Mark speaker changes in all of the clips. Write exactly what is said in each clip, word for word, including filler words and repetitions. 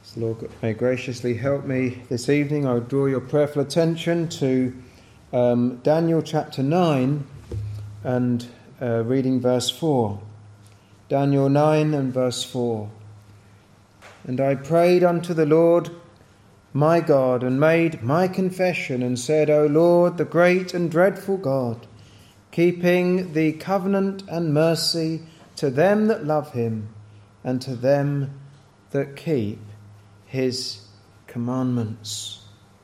Speaker 1: So Lord may graciously help me this evening. I would draw your prayerful attention to um, Daniel chapter nine and uh, reading verse four. Daniel nine and verse four. And I prayed unto the Lord my God, and made my confession, and said, O Lord, the great and dreadful God, keeping the covenant and mercy to them that love him, and to them that keep his commandments.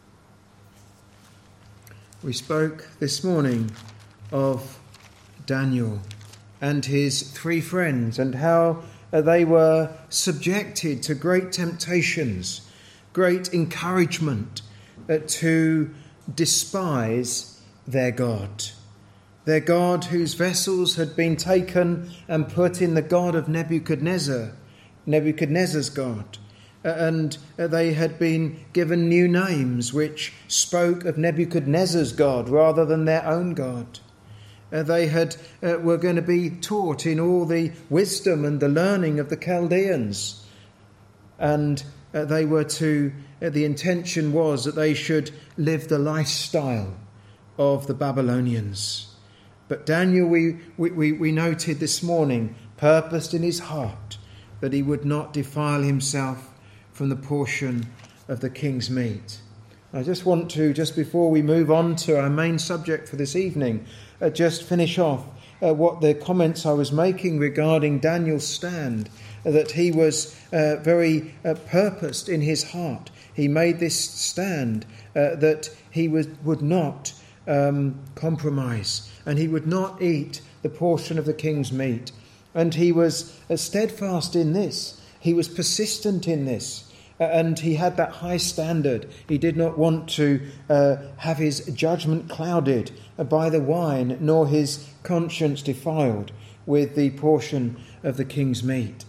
Speaker 1: We spoke this morning of Daniel and his three friends, and how they were subjected to great temptations, great encouragement uh, to despise their God. Their God whose vessels had been taken and put in the God of Nebuchadnezzar, Nebuchadnezzar's God. Uh, and uh, they had been given new names which spoke of Nebuchadnezzar's God rather than their own God. Uh, they had uh, were going to be taught in all the wisdom and the learning of the Chaldeans. And Uh, they were to, uh, the intention was that they should live the lifestyle of the Babylonians. But Daniel, we, we, we noted this morning, purposed in his heart that he would not defile himself from the portion of the king's meat. I just want to, just before we move on to our main subject for this evening, uh, just finish off uh, what the comments I was making regarding Daniel's stand. That he was uh, very uh, purposed in his heart. He made this stand uh, that he was, would not um, compromise, and he would not eat the portion of the king's meat. And he was uh, steadfast in this. He was persistent in this. Uh, and he had that high standard. He did not want to uh, have his judgment clouded by the wine, nor his conscience defiled with the portion of the king's meat.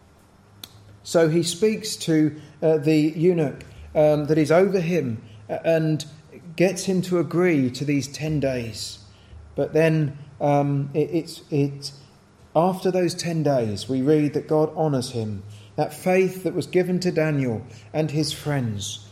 Speaker 1: So he speaks to uh, the eunuch um, that is over him uh, and gets him to agree to these ten days. But then um, it, it's, it's after those ten days we read that God honours him, that faith that was given to Daniel and his friends.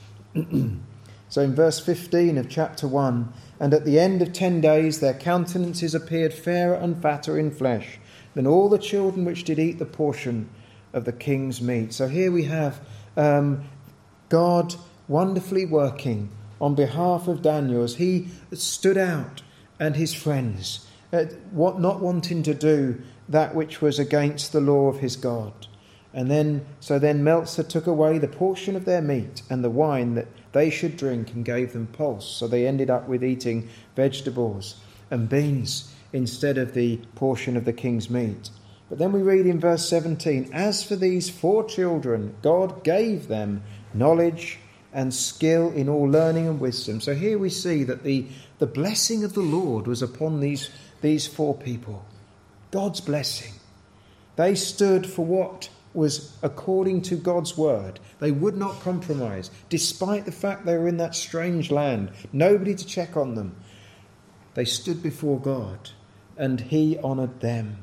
Speaker 1: So in verse fifteen of chapter one, and at the end of ten days their countenances appeared fairer and fatter in flesh than all the children which did eat the portion of the king's meat. So here we have um, God wonderfully working on behalf of Daniel as he stood out and his friends, uh, what not wanting to do that which was against the law of his God. And then, so then Meltzer took away the portion of their meat and the wine that they should drink and gave them pulse. So they ended up with eating vegetables and beans instead of the portion of the king's meat. But then we read in verse seventeen, as for these four children, God gave them knowledge and skill in all learning and wisdom. So here we see that the, the blessing of the Lord was upon these, these four people. God's blessing. They stood for what was according to God's word. They would not compromise, despite the fact they were in that strange land. Nobody to check on them. They stood before God, and he honoured them.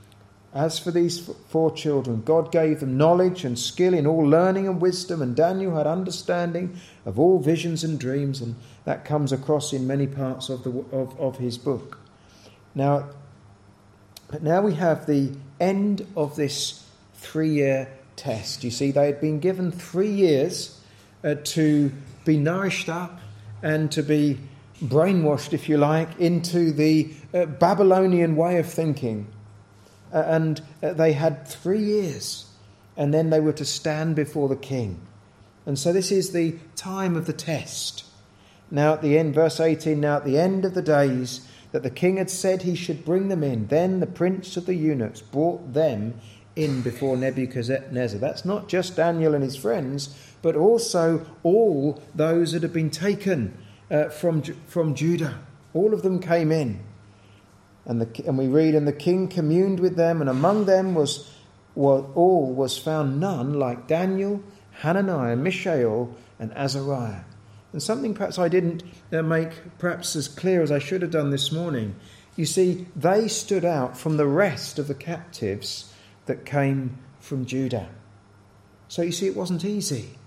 Speaker 1: As for these four children, God gave them knowledge and skill in all learning and wisdom, and Daniel had understanding of all visions and dreams, and that comes across in many parts of the of, of his book. Now, but now we have the end of this three-year test. You see, they had been given three years uh, to be nourished up and to be brainwashed, if you like, into the uh, Babylonian way of thinking. Uh, and uh, they had three years, and then they were to stand before the king. And so this is the time of the test. Now at the end, verse eighteen, now at the end of the days that the king had said he should bring them in, then the prince of the eunuchs brought them in before Nebuchadnezzar. That's not just Daniel and his friends, but also all those that had been taken uh, from, from Judah. All of them came in. And, the, and we read, and the king communed with them, and among them was, was all was found none like Daniel, Hananiah, Mishael, and Azariah. And something perhaps I didn't uh, make perhaps as clear as I should have done this morning. You see, they stood out from the rest of the captives that came from Judah. So you see, it wasn't easy.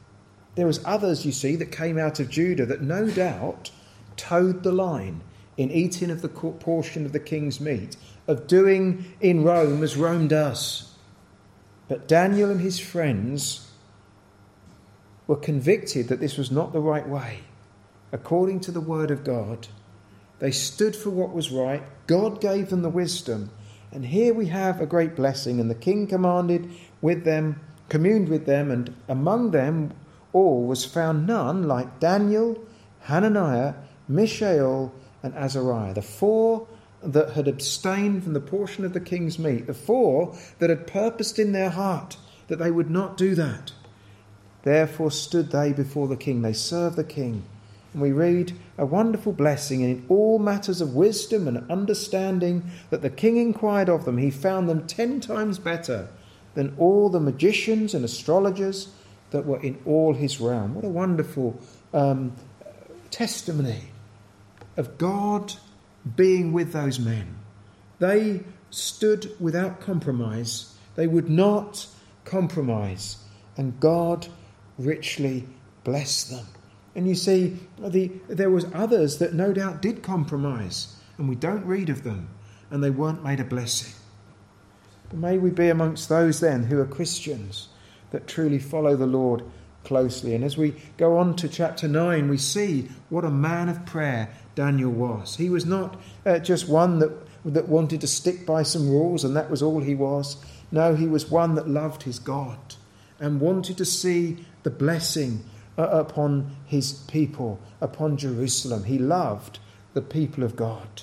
Speaker 1: There was others, you see, that came out of Judah that no doubt towed the line in eating of the portion of the king's meat, of doing in Rome as Rome does. But Daniel and his friends were convicted that this was not the right way. According to the word of God, they stood for what was right. God gave them the wisdom. And here we have a great blessing. And the king commanded with them, communed with them, and among them all was found none like Daniel, Hananiah, Mishael, and Azariah, the four that had abstained from the portion of the king's meat, the four that had purposed in their heart that they would not do that. Therefore stood they before the king. They served the king. And we read a wonderful blessing, and in all matters of wisdom and understanding that the king inquired of them, he found them ten times better than all the magicians and astrologers that were in all his realm. What a wonderful um, testimony of God being with those men. They stood without compromise. They would not compromise. And God richly blessed them. And you see, the, there was others that no doubt did compromise. And we don't read of them. And they weren't made a blessing. But may we be amongst those then who are Christians, that truly follow the Lord closely. And as we go on to chapter nine, we see what a man of prayer Daniel was. He was not uh, just one that, that wanted to stick by some rules and that was all he was. No, he was one that loved his God and wanted to see the blessing uh, upon his people, upon Jerusalem. He loved the people of God.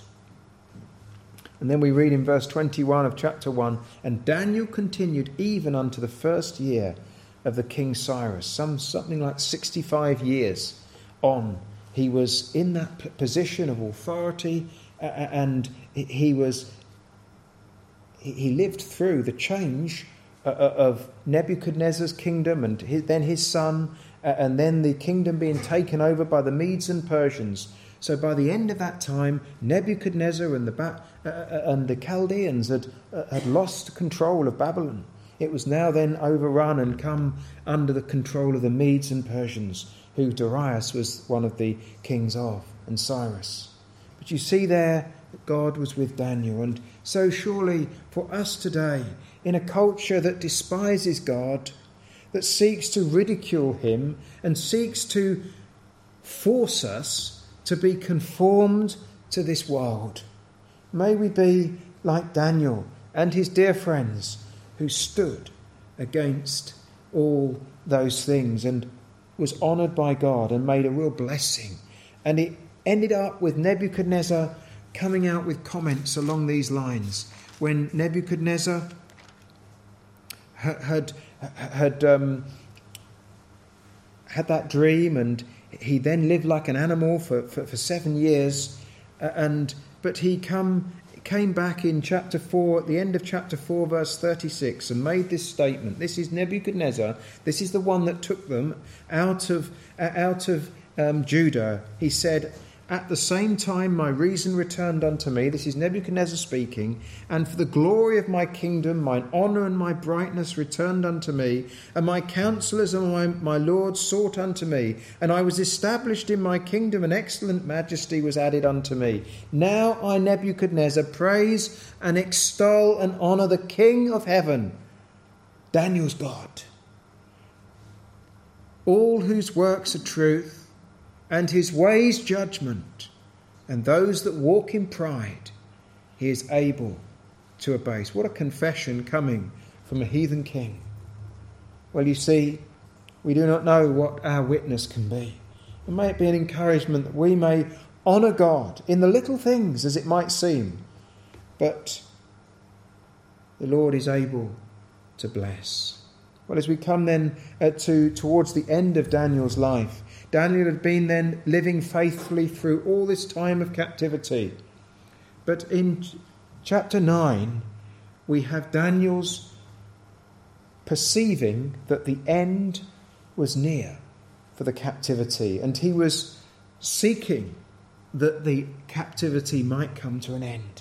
Speaker 1: And then we read in verse twenty-one of chapter one, and Daniel continued even unto the first year of the King Cyrus, some something like sixty-five years on. He was in that position of authority, uh, and he was he lived through the change uh, of Nebuchadnezzar's kingdom and his, then his son, uh, and then the kingdom being taken over by the Medes and Persians. So by the end of that time, Nebuchadnezzar and the ba- uh, and the Chaldeans had uh, had lost control of Babylon. It was now then overrun and come under the control of the Medes and Persians, who Darius was one of the kings of, and Cyrus. But you see there that God was with Daniel. And so surely for us today, in a culture that despises God, that seeks to ridicule him and seeks to force us to be conformed to this world, may we be like Daniel and his dear friends who stood against all those things and was honoured by God and made a real blessing. And it ended up with Nebuchadnezzar coming out with comments along these lines. When Nebuchadnezzar had had, had, um, had that dream, and he then lived like an animal for, for, for seven years, uh, and but he come came back in chapter four, at the end of chapter four, verse thirty-six, and made this statement. This is Nebuchadnezzar. This is the one that took them out of uh, out of um, Judah. He said, "At the same time my reason returned unto me," this is Nebuchadnezzar speaking, "and for the glory of my kingdom, mine honour and my brightness returned unto me, and my counsellors and my, my lords sought unto me, and I was established in my kingdom, and excellent majesty was added unto me. Now I, Nebuchadnezzar, praise and extol and honour the King of heaven," Daniel's God, "all whose works are truth, and his ways judgment, and those that walk in pride he is able to abase." What a confession coming from a heathen king. Well, you see, we do not know what our witness can be. And may it be an encouragement that we may honour God in the little things, as it might seem, but the Lord is able to bless. Well, as we come then uh, to towards the end of Daniel's life, Daniel had been then living faithfully through all this time of captivity. But in chapter nine, we have Daniel's perceiving that the end was near for the captivity, and he was seeking that the captivity might come to an end.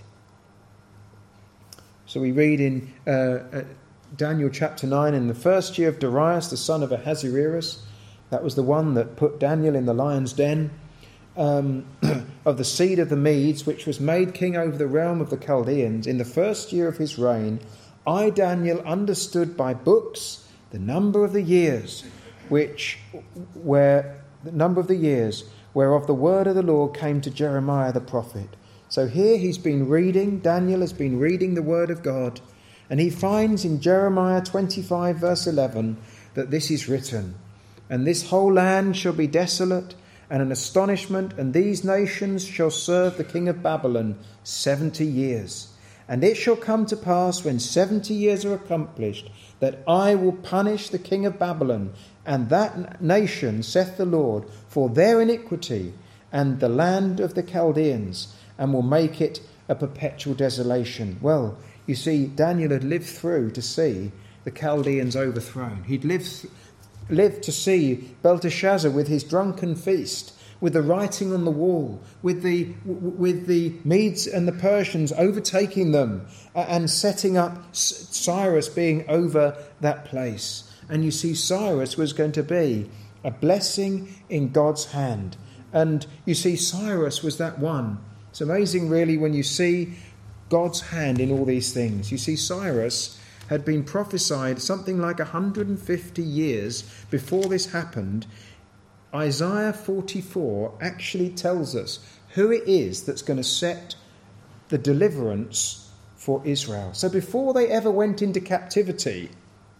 Speaker 1: So we read in uh, uh, Daniel chapter nine, "In the first year of Darius, the son of Ahasuerus, That was the one that put Daniel in the lion's den. Um, of the seed of the Medes, which was made king over the realm of the Chaldeans, in the first year of his reign, I, Daniel, understood by books the number of the years, which where the number of the years whereof the word of the Lord came to Jeremiah the prophet. So here he's been reading, Daniel has been reading the word of God, and he finds in Jeremiah twenty-five verse eleven that this is written, and this whole land shall be desolate, and an astonishment, and these nations shall serve the king of Babylon seventy years. And it shall come to pass, when seventy years are accomplished, that I will punish the king of Babylon and that nation, saith the Lord, for their iniquity, and the land of the Chaldeans, and will make it a perpetual desolation. Well, you see, Daniel had lived through to see the Chaldeans overthrown. He'd lived through lived to see Belteshazzar with his drunken feast, with the writing on the wall, with the with the Medes and the Persians overtaking them and setting up Cyrus being over that place. And you see, Cyrus was going to be a blessing in God's hand. And you see, Cyrus was that one. It's amazing, really, when you see God's hand in all these things. You see, Cyrus had been prophesied something like one hundred fifty years before this happened. Isaiah forty-four actually tells us who it is that's going to set the deliverance for Israel. So before they ever went into captivity,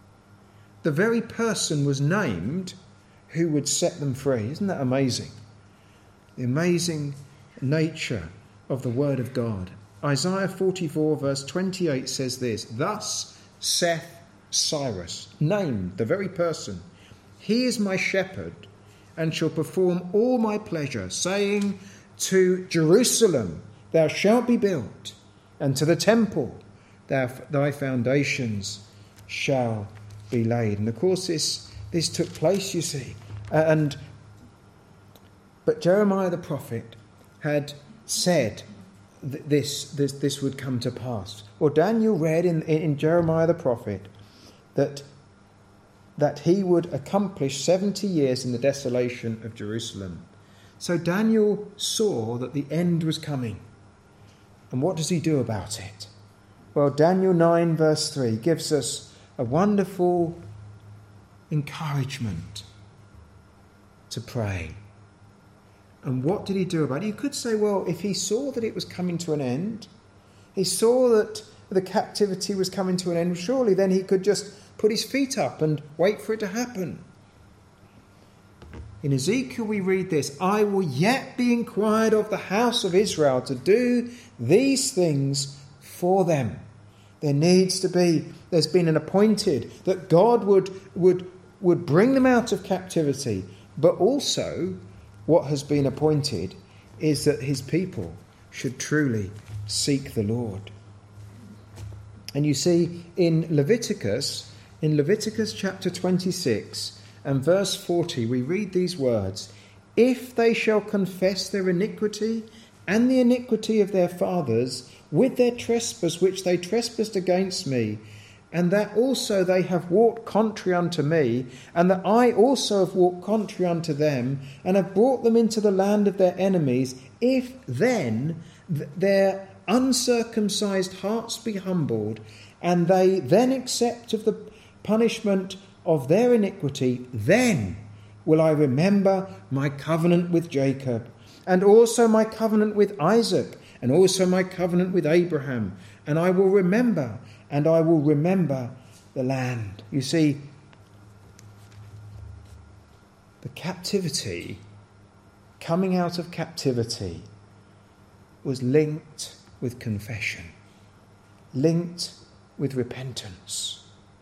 Speaker 1: the very person was named who would set them free. Isn't that amazing? The amazing nature of the word of God. Isaiah forty-four verse twenty-eight says this, thus saith Cyrus, named the very person, he is my shepherd, and shall perform all my pleasure, saying to Jerusalem, thou shalt be built, and to the temple, thou, thy foundations shall be laid. And of course this, this took place, you see. And but Jeremiah the prophet had said th- this, this, this would come to pass. Well, Daniel read in, in Jeremiah the prophet that, that he would accomplish seventy years in the desolation of Jerusalem. So Daniel saw that the end was coming. And what does he do about it? Well, Daniel nine verse three gives us a wonderful encouragement to pray. And what did he do about it? You could say, well, if he saw that it was coming to an end, he saw that the captivity was coming to an end, surely then he could just put his feet up and wait for it to happen. In Ezekiel we read this, I will yet be inquired of the house of Israel to do these things for them. There needs to be, there's been an appointed that God would, would, would bring them out of captivity, but also what has been appointed is that his people should truly seek the Lord. And you see in Leviticus, in Leviticus chapter twenty-six and verse forty, we read these words, if they shall confess their iniquity and the iniquity of their fathers with their trespass which they trespassed against me, and that also they have walked contrary unto me, and that I also have walked contrary unto them, and have brought them into the land of their enemies, if then th- their uncircumcised hearts be humbled, and they then accept of the punishment of their iniquity, then will I remember my covenant with Jacob, and also my covenant with Isaac, and also my covenant with Abraham, and I will remember, and I will remember the land. You see, the captivity, coming out of captivity, was linked with confession, linked with repentance.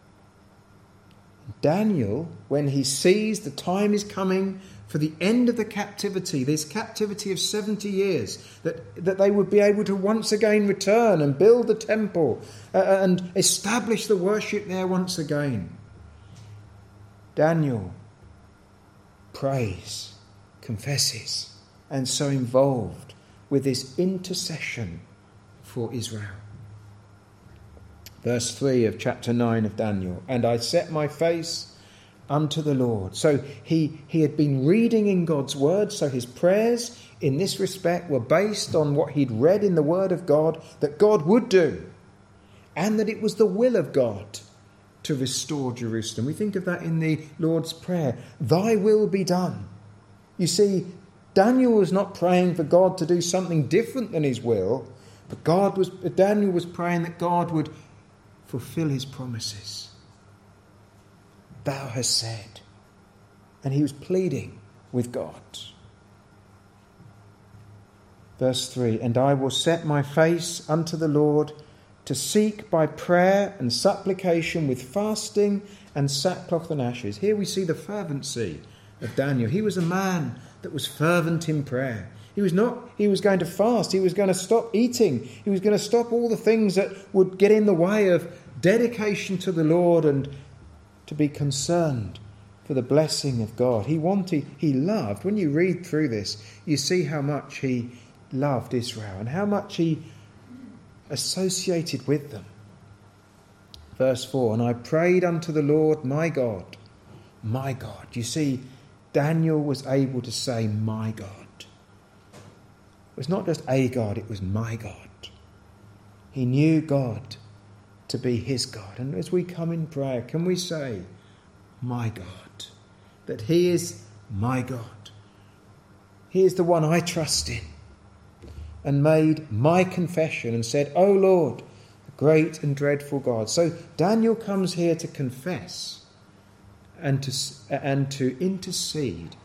Speaker 1: Daniel, when he sees the time is coming for the end of the captivity, this captivity of seventy years, that, that they would be able to once again return and build the temple uh, and establish the worship there once again. Daniel prays, confesses, and so involved with this intercession for Israel. Verse three of chapter nine of Daniel, and I set my face unto the Lord. So he, he had been reading in God's word, so his prayers in this respect were based on what he'd read in the word of God that God would do, and that it was the will of God to restore Jerusalem. We think of that in the Lord's Prayer. Thy will be done. You see, Daniel was not praying for God to do something different than his will, but God was, Daniel was praying that God would fulfill his promises. Thou hast said. And he was pleading with God. Verse three, and I will set my face unto the Lord to seek by prayer and supplication with fasting and sackcloth and ashes. Here we see the fervency of Daniel. He was a man that was fervent in prayer. He was not, he was going to fast. He was going to stop eating. He was going to stop all the things that would get in the way of dedication to the Lord and to be concerned for the blessing of God. He wanted, he loved, when you read through this, you see how much he loved Israel and how much he associated with them. Verse four, and I prayed unto the Lord my God, my God. You see, Daniel was able to say my God. It was not just a God, it was my God. He knew God to be his God. And as we come in prayer, can we say, my God, that he is my God. He is the one I trust in. And made my confession and said, O Lord, the great and dreadful God. So Daniel comes here to confess and to, and to intercede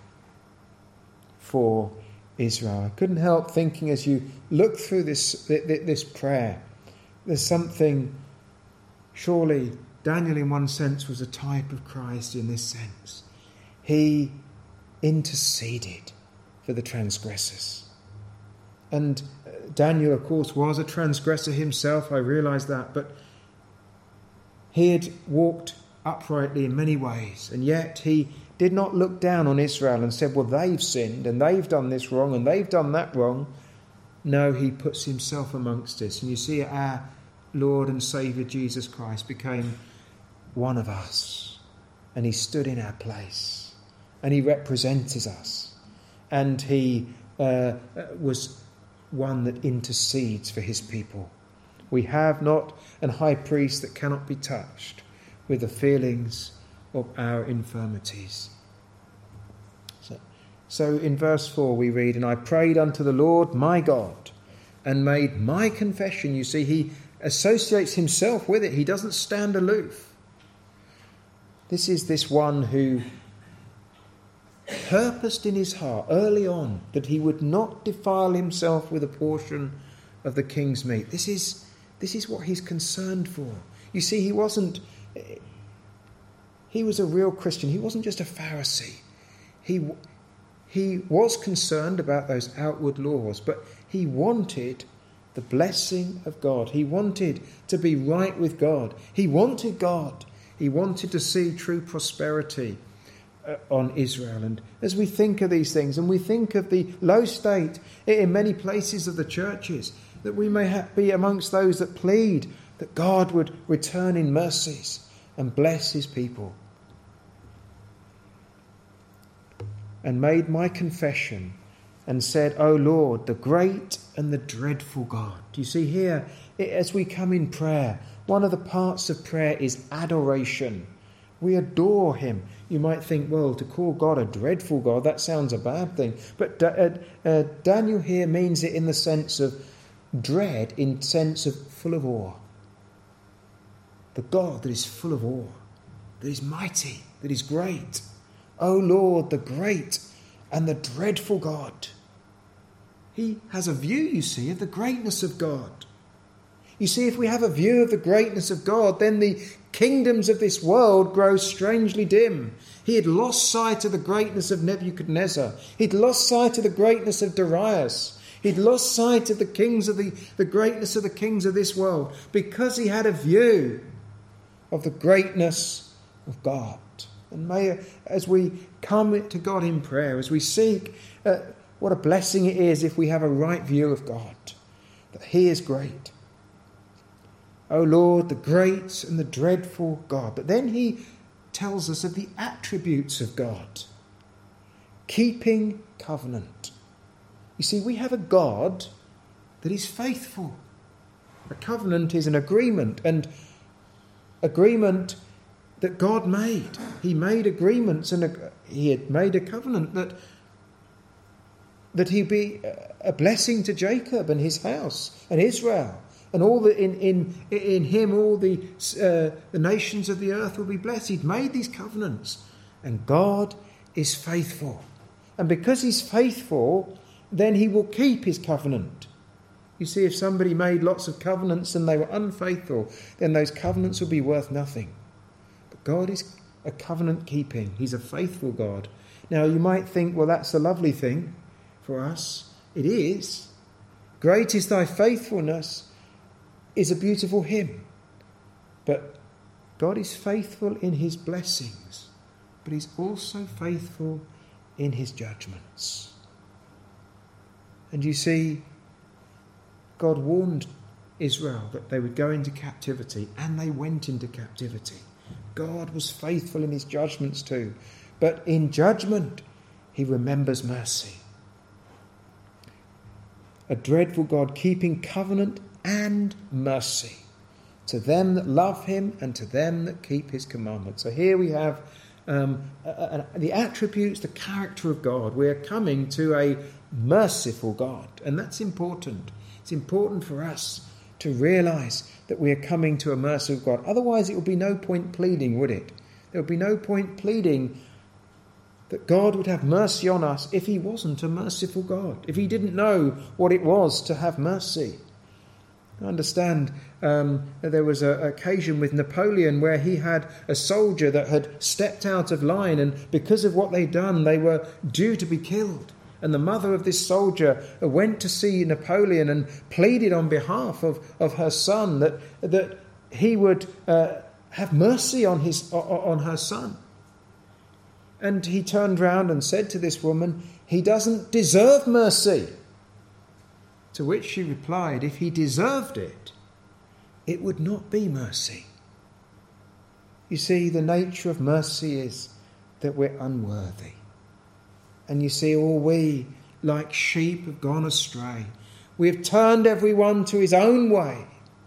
Speaker 1: for Israel. I couldn't help thinking as you look through this, this prayer, there's something, surely Daniel in one sense was a type of Christ in this sense. He interceded for the transgressors. And Daniel, of course, was a transgressor himself, I realise that, but he had walked uprightly in many ways, and yet he did not look down on Israel and said, well, they've sinned, and they've done this wrong, and they've done that wrong. No, he puts himself amongst us. And you see, our Lord and Saviour Jesus Christ became one of us, and he stood in our place, and he represents us, and he uh, was one that intercedes for his people. We have not an high priest that cannot be touched with the feelings of our infirmities. So, so in verse four we read, and I prayed unto the Lord my God and made my confession. You see, he associates himself with it. He doesn't stand aloof. This is this one who purposed in his heart early on that he would not defile himself with a portion of the king's meat. This is this is what he's concerned for. You see, he wasn't he was a real Christian. He wasn't just a Pharisee. He he was concerned about those outward laws, but he wanted the blessing of God. He wanted to be right with God. He wanted God. He wanted to see true prosperity on Israel. And as we think of these things, and we think of the low state in many places of the churches, that we may ha- be amongst those that plead that God would return in mercies and bless his people. And made my confession and said, O Lord, the great and the dreadful God. You see here, as we come in prayer, one of the parts of prayer is adoration. We adore him. You might think, well, to call God a dreadful God, that sounds a bad thing. But uh, uh, Daniel here means it in the sense of dread, in sense of full of awe. The God that is full of awe, that is mighty, that is great. O Lord, the great and the dreadful God. He has a view, you see, of the greatness of God. You see, if we have a view of the greatness of God, then the kingdoms of this world grow strangely dim. He had lost sight of the greatness of Nebuchadnezzar. He'd lost sight of the greatness of Darius. He'd lost sight of the kings of the, the greatness of the kings of this world, because he had a view of the greatness of God. And may, as we come to God in prayer, as we seek, uh, what a blessing it is if we have a right view of God, that he is great. O Lord, the great and the dreadful God. But then he tells us of the attributes of God. Keeping covenant. You see, we have a God that is faithful. A covenant is an agreement, and agreement that God made. He made agreements, and a, he had made a covenant that that he'd be a blessing to Jacob and his house and Israel, and all the in in in him all the uh, the nations of the earth will be blessed. He'd made these covenants, and God is faithful, and because he's faithful, then he will keep his covenant. You see, if somebody made lots of covenants and they were unfaithful, then those covenants would be worth nothing. But God is a covenant keeping. He's a faithful God. Now you might think, well, that's a lovely thing for us. It is. Great is thy faithfulness is a beautiful hymn. But God is faithful in his blessings, but he's also faithful in his judgments. And you see, God warned Israel that they would go into captivity, and they went into captivity. God was faithful in his judgments too. But in judgment, he remembers mercy. A dreadful God, keeping covenant and mercy to them that love him and to them that keep his commandments. So here we have um, uh, uh, the attributes, the character of God. We are coming to a merciful God, and that's important. It's important for us to realise that we are coming to a merciful God. Otherwise, it would be no point pleading, would it? There would be no point pleading that God would have mercy on us if he wasn't a merciful God, if he didn't know what it was to have mercy. I understand um, that there was an occasion with Napoleon where he had a soldier that had stepped out of line, and because of what they'd done, they were due to be killed. And the mother of this soldier went to see Napoleon and pleaded on behalf of, of her son that, that he would uh, have mercy on his on her son. And he turned round and said to this woman, "He doesn't deserve mercy." To which she replied, "If he deserved it, it would not be mercy." You see, the nature of mercy is that we're unworthy. And you see, all we, like sheep, have gone astray. We have turned everyone to his own way.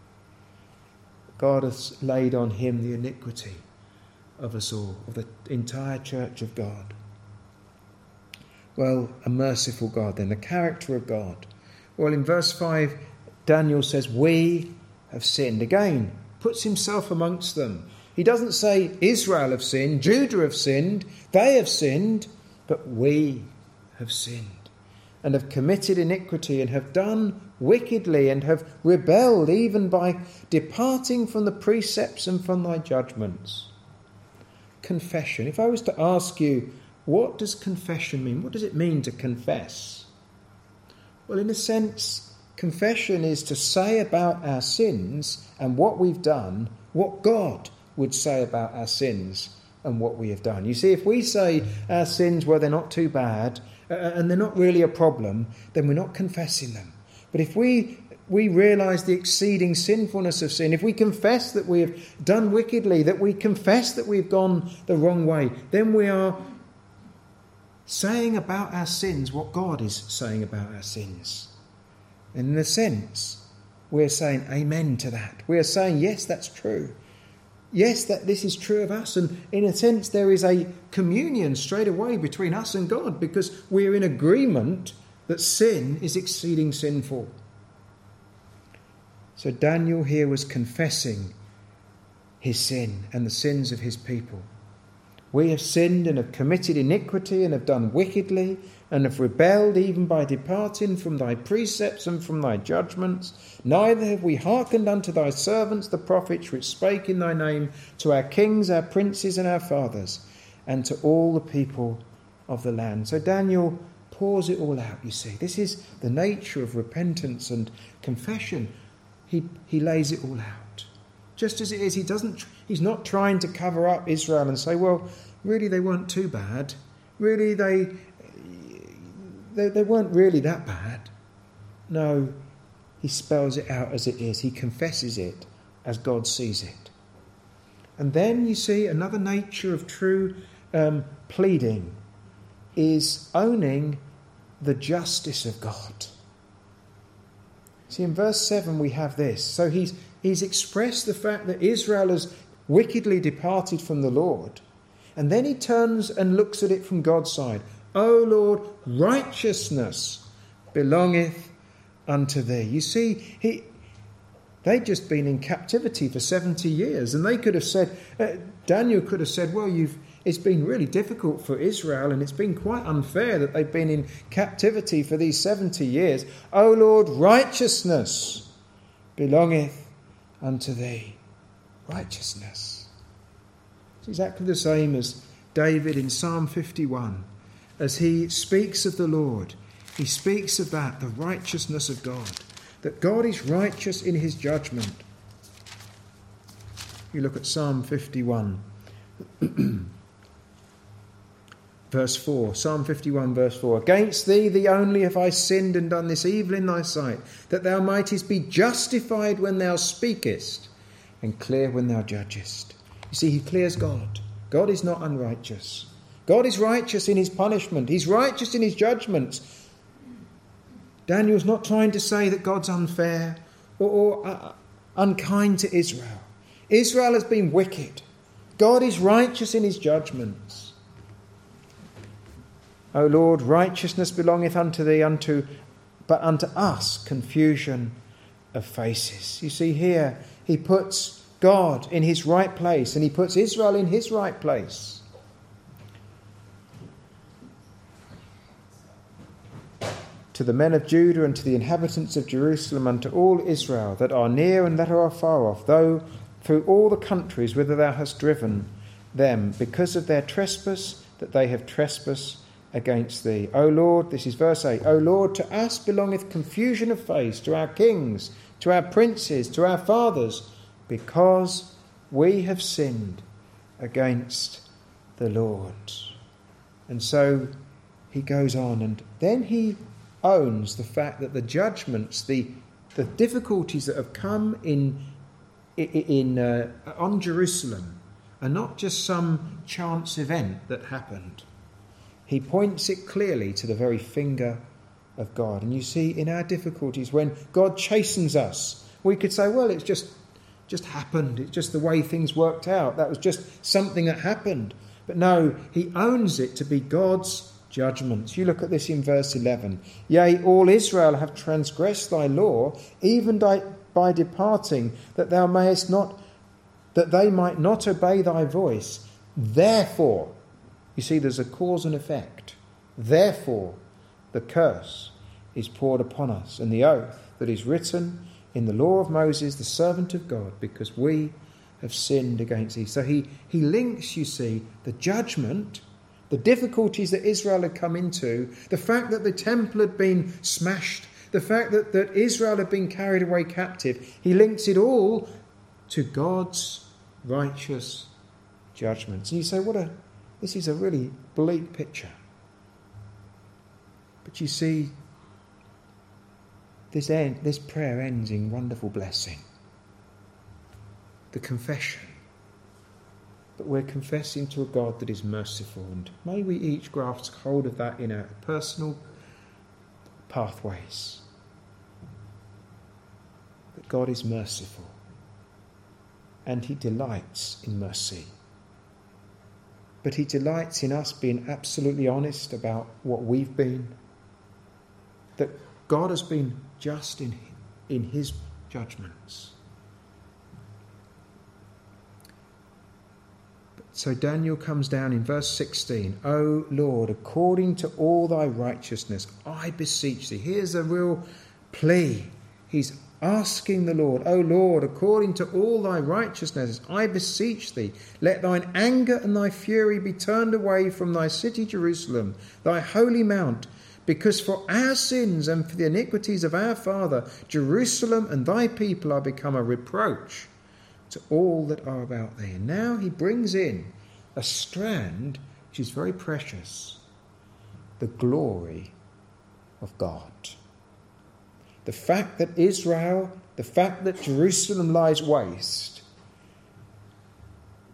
Speaker 1: God has laid on him the iniquity of us all, of the entire church of God. Well, a merciful God then, the character of God. Well, in verse five, Daniel says, we have sinned. Again, puts himself amongst them. He doesn't say Israel have sinned, Judah have sinned, they have sinned, but we have sinned and have committed iniquity and have done wickedly and have rebelled even by departing from the precepts and from thy judgments. Confession. If I was to ask you, what does confession mean? What does it mean to confess? Well, in a sense, confession is to say about our sins and what we've done, what God would say about our sins and what we have done. You see, if we say our sins, well, they're not too bad, uh, and they're not really a problem, then we're not confessing them. But if we we realise the exceeding sinfulness of sin, if we confess that we have done wickedly, that we confess that we've gone the wrong way, then we are saying about our sins what God is saying about our sins. And in a sense, we're saying amen to that. We are saying, yes, that's true. Yes, that this is true of us. And in a sense, there is a communion straight away between us and God, because we are in agreement that sin is exceeding sinful. So Daniel here was confessing his sin and the sins of his people. We have sinned and have committed iniquity and have done wickedly and have rebelled even by departing from thy precepts and from thy judgments. Neither have we hearkened unto thy servants the prophets which spake in thy name to our kings, our princes and our fathers, and to all the people of the land. So Daniel pours it all out, you see. This is the nature of repentance and confession. He, he lays it all out. Just as it is, he doesn't, he's not trying to cover up Israel and say, well, really they weren't too bad. Really they, they, they weren't really that bad. No, he spells it out as it is. He confesses it as God sees it. And then you see another nature of true um, pleading is owning the justice of God. See, in verse seven we have this. So he's, he's expressed the fact that Israel has wickedly departed from the Lord. And then he turns and looks at it from God's side. O Lord, righteousness belongeth unto thee. You see, he, they'd just been in captivity for seventy years. And they could have said, uh, Daniel could have said, well, you've it's been really difficult for Israel and it's been quite unfair that they've been in captivity for these seventy years. O Lord, righteousness belongeth unto thee. Righteousness. It's exactly the same as David in Psalm fifty-one. As he speaks of the Lord, he speaks of that, the righteousness of God. That God is righteous in his judgment. You look at Psalm fifty-one. Verse four, Psalm fifty-one, verse four. Against thee, thee only, have I sinned and done this evil in thy sight, that thou mightest be justified when thou speakest, and clear when thou judgest. You see, he clears God. God is not unrighteous. God is righteous in his punishment. He's righteous in his judgments. Daniel's not trying to say that God's unfair or, or uh, unkind to Israel. Israel has been wicked. God is righteous in his judgments. O Lord, righteousness belongeth unto thee, unto but unto us confusion of faces. You see here, he puts God in his right place and he puts Israel in his right place. To the men of Judah and to the inhabitants of Jerusalem and to all Israel that are near and that are far off, though through all the countries whither thou hast driven them, because of their trespass that they have trespassed against thee. O Lord, this is verse eight, O Lord, to us belongeth confusion of face, to our kings, to our princes, to our fathers, because we have sinned against the Lord. And so he goes on, and then he owns the fact that the judgments, the the difficulties that have come in in, in uh, on Jerusalem are not just some chance event that happened. He points it clearly to the very finger of God. And you see, in our difficulties, when God chastens us, we could say, well, it's just just happened. It's just the way things worked out. That was just something that happened. But no, he owns it to be God's judgments. You look at this in verse eleven. Yea, all Israel have transgressed thy law, even by departing, that thou mayest not, that they might not obey thy voice. Therefore, you see, there's a cause and effect. Therefore, the curse is poured upon us, and the oath that is written in the law of Moses, the servant of God, because we have sinned against thee. So he, he links, you see, the judgment, the difficulties that Israel had come into, the fact that the temple had been smashed, the fact that, that Israel had been carried away captive. He links it all to God's righteous judgments. And you say, what a This is a really bleak picture. But you see, this, end, this prayer ends in wonderful blessing. The confession. But we're confessing to a God that is merciful. And may we each grasp hold of that in our personal pathways. That God is merciful. And he delights in mercy. But he delights in us being absolutely honest about what we've been. That God has been just in, in his judgments. So Daniel comes down in verse sixteen. O Lord, according to all thy righteousness, I beseech thee. Here's a real plea. He's asking the Lord, O Lord, according to all thy righteousness, I beseech thee, let thine anger and thy fury be turned away from thy city Jerusalem, thy holy mount, because for our sins and for the iniquities of our father, Jerusalem and thy people are become a reproach to all that are about thee. And now he brings in a strand which is very precious, the glory of God. The fact that Israel, the fact that Jerusalem lies waste,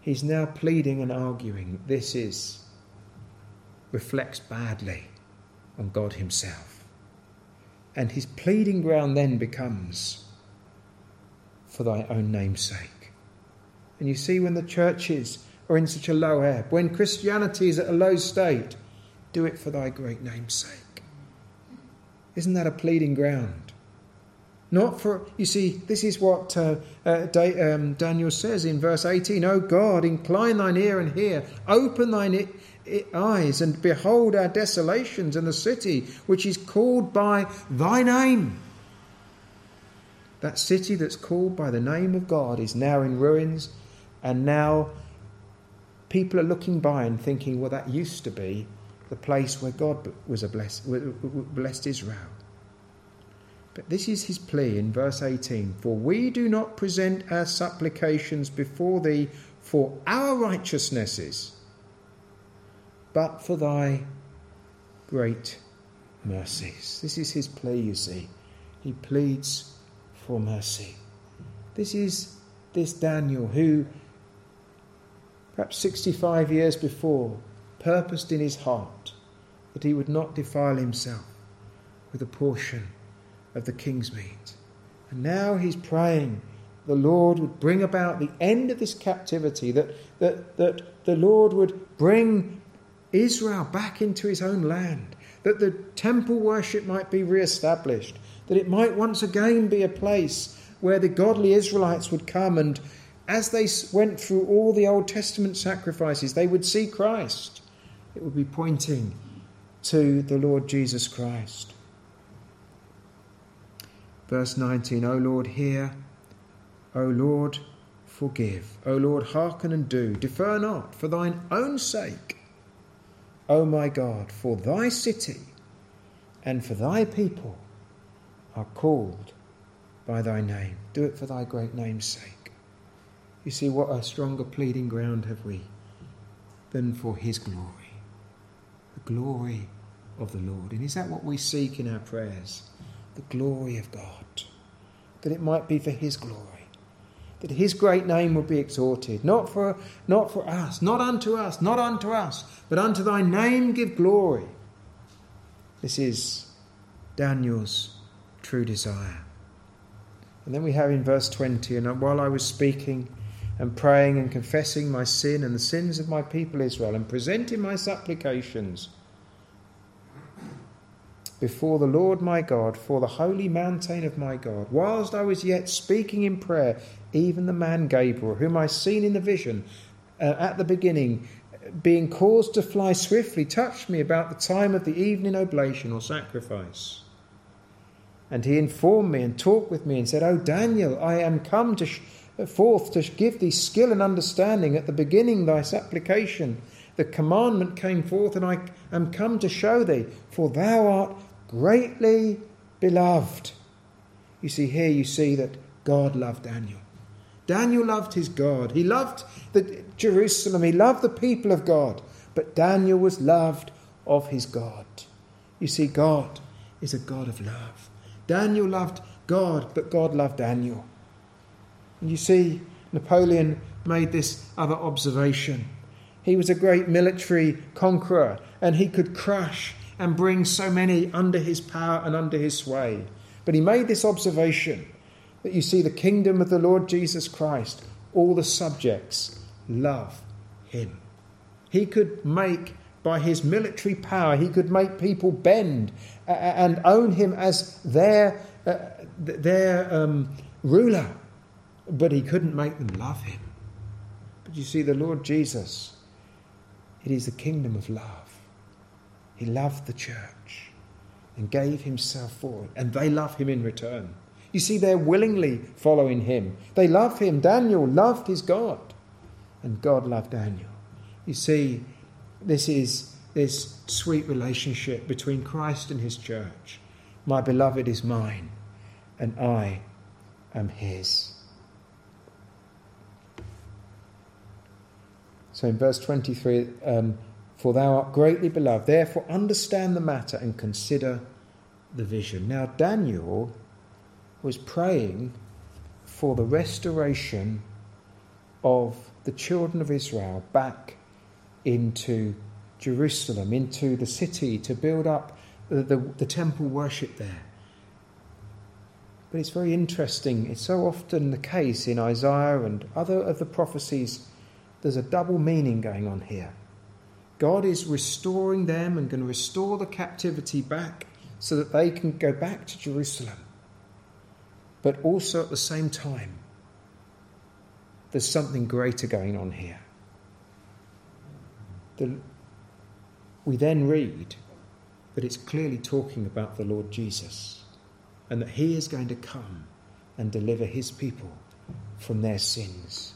Speaker 1: he's now pleading and arguing. This is reflects badly on God himself. And his pleading ground then becomes, for thy own name's sake. And you see, when the churches are in such a low ebb, when Christianity is at a low state, do it for thy great name's sake. Isn't that a pleading ground? Not for, you see, this is what uh, uh, da- um, Daniel says in verse eighteen. O God, incline thine ear and hear. Open thine I- I- eyes and behold our desolations and the city which is called by thy name. That city that's called by the name of God is now in ruins, and now people are looking by and thinking, well, that used to be the place where God was a blessed, blessed Israel. But this is his plea in verse eighteen. For we do not present our supplications before thee for our righteousnesses, but for thy great mercies. This is his plea, you see. He pleads for mercy. This is this Daniel who, perhaps sixty-five years before, purposed in his heart that he would not defile himself with a portion of the king's meat. And now he's praying the Lord would bring about the end of this captivity, that, that, that the Lord would bring Israel back into his own land, that the temple worship might be re-established, that it might once again be a place where the godly Israelites would come, and as they went through all the Old Testament sacrifices, they would see Christ. It would be pointing to the Lord Jesus Christ. Verse nineteen, O Lord, hear. O Lord, forgive. O Lord, hearken and do. Defer not for thine own sake. O my God, for thy city and for thy people are called by thy name. Do it for thy great name's sake. You see, what a stronger pleading ground have we than for his glory. The glory of the Lord. And is that what we seek in our prayers? The glory of God. That it might be for his glory. That his great name will be exalted. Not for, not for us, not unto us, not unto us, but unto thy name give glory. This is Daniel's true desire. And then we have in verse twenty, and while I was speaking and praying and confessing my sin and the sins of my people Israel, and presenting my supplications before the Lord my God, for the holy mountain of my God, whilst I was yet speaking in prayer, even the man Gabriel, whom I seen in the vision uh, at the beginning, being caused to fly swiftly, touched me about the time of the evening oblation or sacrifice. And he informed me and talked with me and said, O Daniel, I am come to sh- forth to give thee skill and understanding at the beginning thy supplication. The commandment came forth, and I am come to show thee, for thou art greatly beloved. You see, here you see that God loved Daniel. Daniel loved his God. He loved the Jerusalem. He loved the people of God. But Daniel was loved of his God. You see, God is a God of love. Daniel loved God, but God loved Daniel. And you see, Napoleon made this other observation. He was a great military conqueror, and he could crush and bring so many under his power and under his sway. But he made this observation, that you see the kingdom of the Lord Jesus Christ, all the subjects love him. He could make, by his military power, he could make people bend and own him as their, uh, their um, ruler. But he couldn't make them love him. But you see, the Lord Jesus, it is the kingdom of love. He loved the church and gave himself for it. And they love him in return. You see, they're willingly following him. They love him. Daniel loved his God. And God loved Daniel. You see, this is this sweet relationship between Christ and his church. My beloved is mine, and I am his. So in verse twenty-three, um, for thou art greatly beloved, therefore understand the matter and consider the vision. Now Daniel was praying for the restoration of the children of Israel back into Jerusalem, into the city, to build up the, the, the temple worship there. But it's very interesting. It's so often the case in Isaiah and other of the prophecies. There's a double meaning going on here. God is restoring them and going to restore the captivity back so that they can go back to Jerusalem. But also at the same time, there's something greater going on here. The, we then read that it's clearly talking about the Lord Jesus, and that he is going to come and deliver his people from their sins.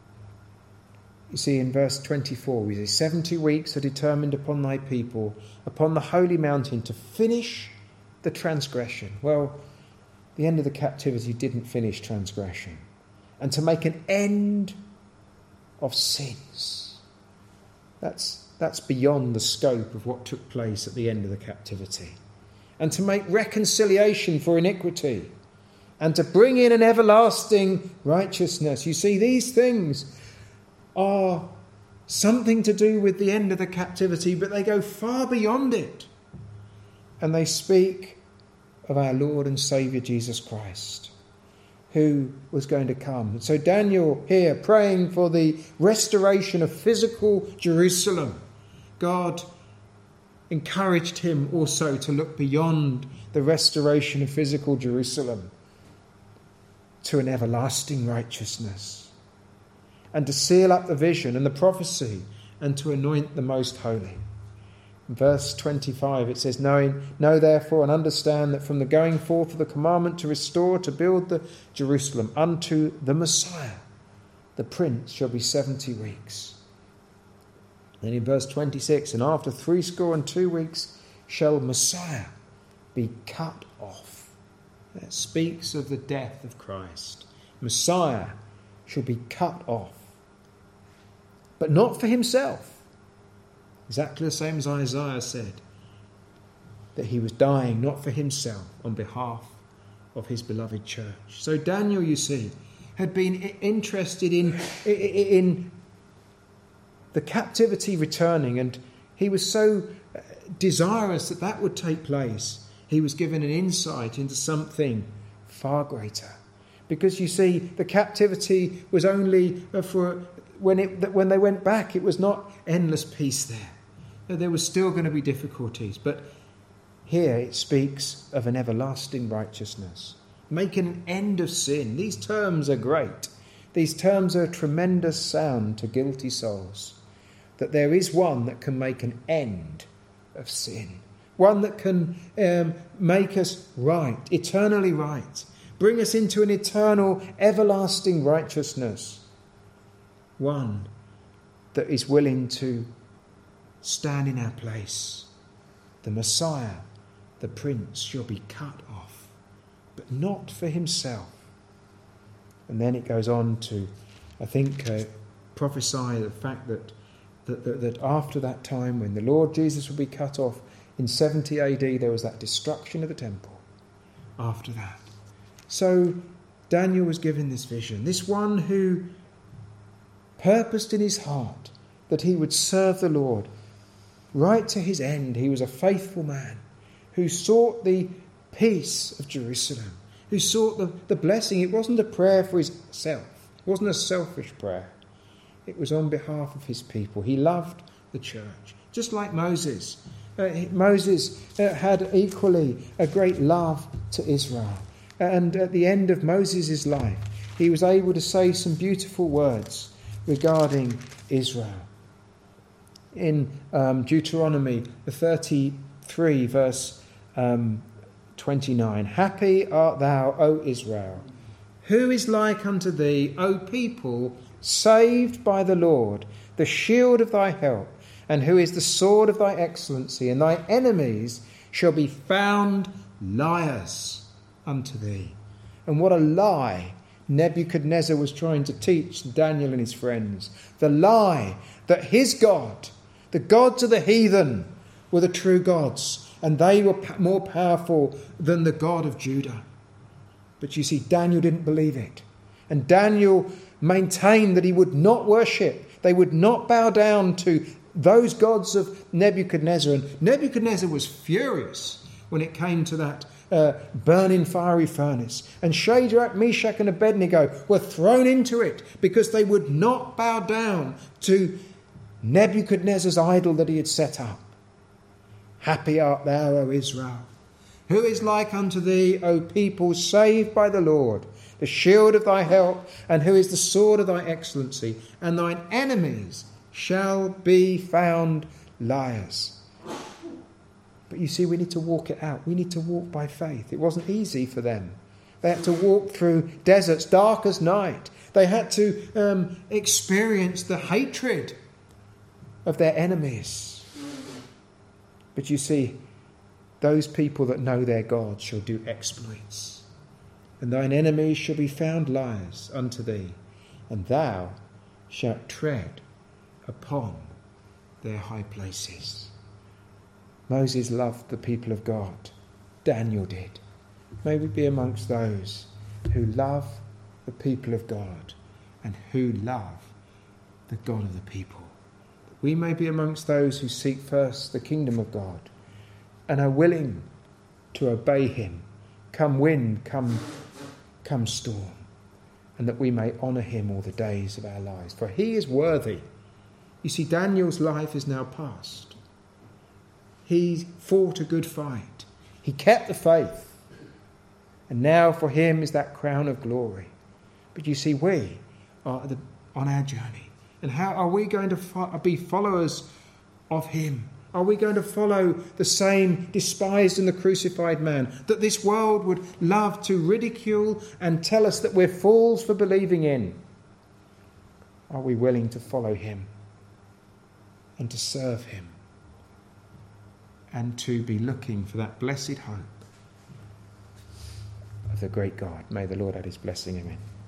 Speaker 1: You see, in verse twenty-four, we say, seventy weeks are determined upon thy people, upon the holy mountain, to finish the transgression. Well, the end of the captivity didn't finish transgression. And to make an end of sins. That's, that's beyond the scope of what took place at the end of the captivity. And to make reconciliation for iniquity. And to bring in an everlasting righteousness. You see, these things are something to do with the end of the captivity, but they go far beyond it. And they speak of our Lord and Saviour Jesus Christ, who was going to come. So Daniel here praying for the restoration of physical Jerusalem. God encouraged him also to look beyond the restoration of physical Jerusalem to an everlasting righteousness, and to seal up the vision and the prophecy, and to anoint the most holy. In verse twenty-five it says, Knowing, know therefore and understand that from the going forth of the commandment to restore, to build the Jerusalem unto the Messiah, the Prince, shall be seventy weeks. Then in verse twenty-six, And after threescore and two weeks shall Messiah be cut off. That speaks of the death of Christ. Messiah shall be cut off. But not for himself. Exactly the same as Isaiah said, that he was dying not for himself, on behalf of his beloved church. So Daniel, you see, had been interested in, in the captivity returning, and he was so desirous that that would take place. He was given an insight into something far greater. Because you see, the captivity was only for when it when they went back. It was not endless peace there. There was still going to be difficulties. But here it speaks of an everlasting righteousness, making an end of sin. These terms are great. These terms are a tremendous sound to guilty souls. That there is one that can make an end of sin. One that can um, make us right, eternally right. Bring us into an eternal, everlasting righteousness. One that is willing to stand in our place. The Messiah, the Prince, shall be cut off, but not for himself. And then it goes on to, I think, uh, prophesy the fact that, that, that, that after that time, when the Lord Jesus will be cut off, in seventy A D, there was that destruction of the temple. After that. So Daniel was given this vision, this one who purposed in his heart that he would serve the Lord right to his end. He was a faithful man who sought the peace of Jerusalem, who sought the, the blessing. It wasn't a prayer for himself. It wasn't a selfish prayer. It was on behalf of his people. He loved the church, just like Moses. Uh, Moses uh, had equally a great love to Israel. And at the end of Moses' life, he was able to say some beautiful words regarding Israel. In um, Deuteronomy thirty-three, verse um, twenty-nine, Happy art thou, O Israel. Who is like unto thee, O people, saved by the Lord, the shield of thy help, and who is the sword of thy excellency, and thy enemies shall be found liars unto thee. And what a lie Nebuchadnezzar was trying to teach Daniel and his friends. The lie that his God, the gods of the heathen, were the true gods, and they were more powerful than the God of Judah. But you see, Daniel didn't believe it. And Daniel maintained that he would not worship. They would not bow down to those gods of Nebuchadnezzar. And Nebuchadnezzar was furious when it came to that uh, burning fiery furnace. And Shadrach, Meshach and Abednego were thrown into it because they would not bow down to Nebuchadnezzar's idol that he had set up. Happy art thou, O Israel. Who is like unto thee, O people saved by the Lord, the shield of thy help, and who is the sword of thy excellency? And thine enemies shall be found liars. But you see, we need to walk it out. We need to walk by faith. It wasn't easy for them. They had to walk through deserts dark as night. They had to um, experience the hatred of their enemies. But you see, those people that know their God shall do exploits. And thine enemies shall be found liars unto thee, and thou shalt tread upon their high places. Moses loved the people of God. Daniel did. May we be amongst those who love the people of God and who love the God of the people. We may be amongst those who seek first the kingdom of God and are willing to obey him, come wind, come, come storm, and that we may honour him all the days of our lives. For he is worthy. You see, Daniel's life is now past. He fought a good fight. He kept the faith. And now for him is that crown of glory. But you see, we are the, on our journey. And how are we going to fo- be followers of him? Are we going to follow the same despised and the crucified man that this world would love to ridicule and tell us that we're fools for believing in? Are we willing to follow him and to serve him and to be looking for that blessed hope of the great God? May the Lord add his blessing. Amen.